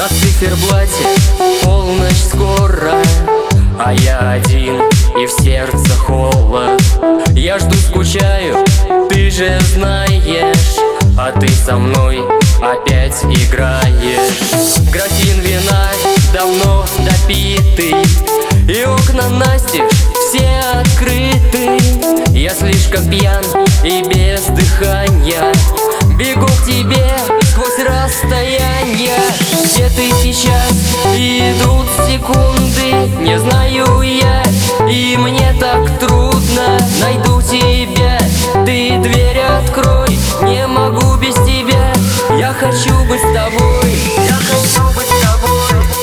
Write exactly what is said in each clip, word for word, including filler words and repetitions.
На циферблате полночь скоро, а я один и в сердце холод. Я жду, скучаю, ты же знаешь, а ты со мной опять играешь. Графин вина давно допитый, и окна настежь все открыты. Я слишком пьян и без дыхания бегу к тебе сквозь расстояние. Где ты сейчас? Идут секунды, не знаю я, и мне так трудно. Найду тебя, ты дверь открой, не могу без тебя. Я хочу быть с тобой, я хочу быть с тобой.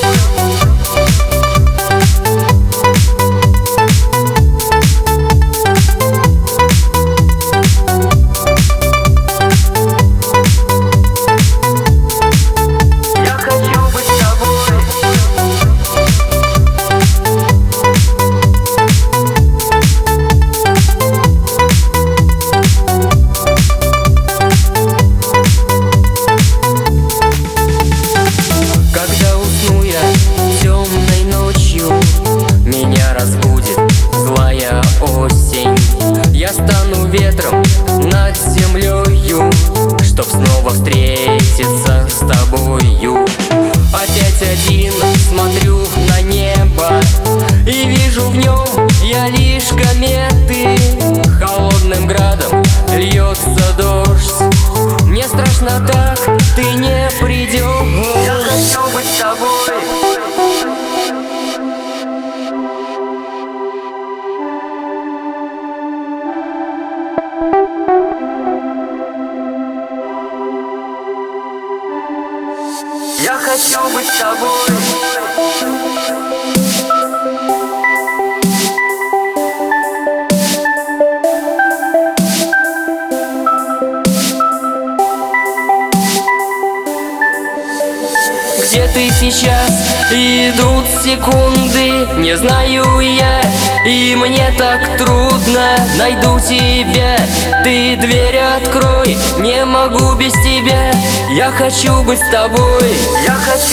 Злая осень, я стану ветром над землею, чтоб снова встретиться с тобою. Опять один смотрю на небо и вижу в нем я лишь кометы. Холодным градом льется дождь, мне страшно так, ты не придешь. Я хочу быть с тобой. Я хочу быть с тобой. Где ты сейчас? Идут секунды, не знаю я, и мне так трудно. Найду тебя, ты дверь открой, не могу без тебя. Я хочу быть с тобой, я хочу